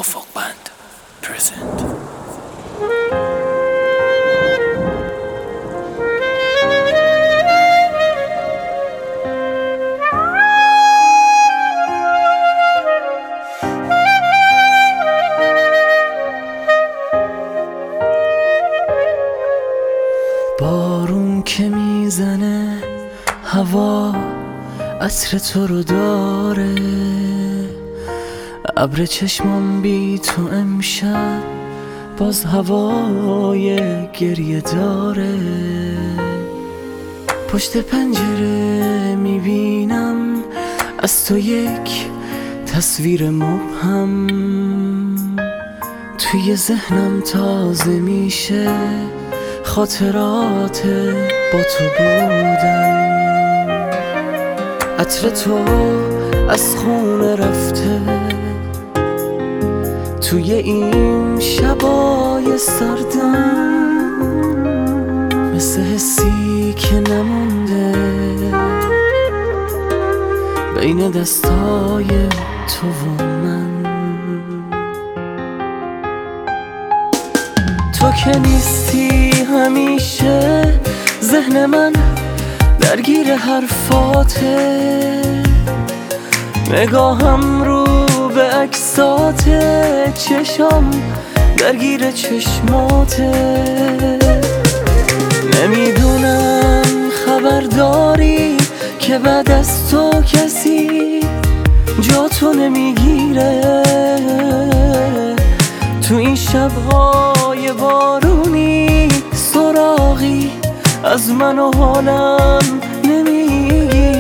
اتفاق بند پرزنت. بارون که میزنه هوا عطر تو رو داره، ابر چشمام بی تو امشب باز هوای گریه داره. پشت پنجره میبینم از تو یک تصویر مبهم، توی ذهنم تازه میشه خاطرات با تو بودن. عطر تو از خونه رفته توی این شبای سردم، مثل حسی که نمونده بین دستای تو و من. تو که نیستی همیشه ذهن من درگیر حرفاته، نگاهم رو به عکساته، چشم درگیر چشماته. نمیدونم خبر داری که بعد از تو کسی جا تو نمیگیره، تو این شبهای بارونی سراغی از من و حالم نمیگیره.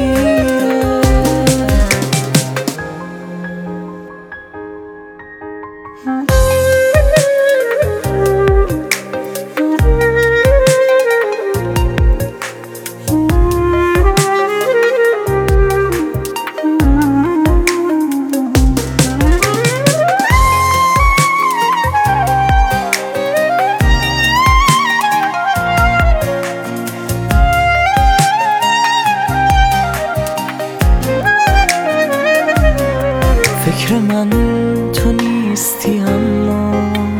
فکر من تو نیستی، اما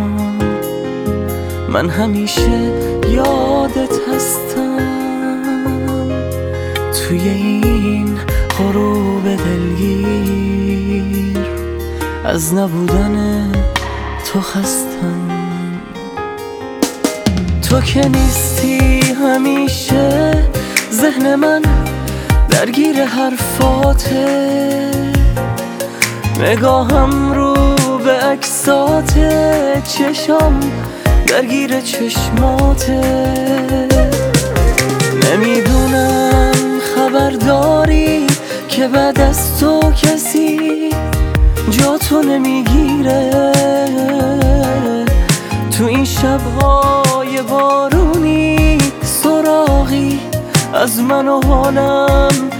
من همیشه یادت هستم. توی این غروب دلگیر از نبودن تو خستم. تو که نیستی همیشه ذهن من درگیر حرفاته، نگاهم رو به عکساته، چشم درگیر چشماته. نمیدونم خبر داری که بعد از تو کسی جا تو نمیگیره، تو این شبهای بارونی سراغی از من و حالم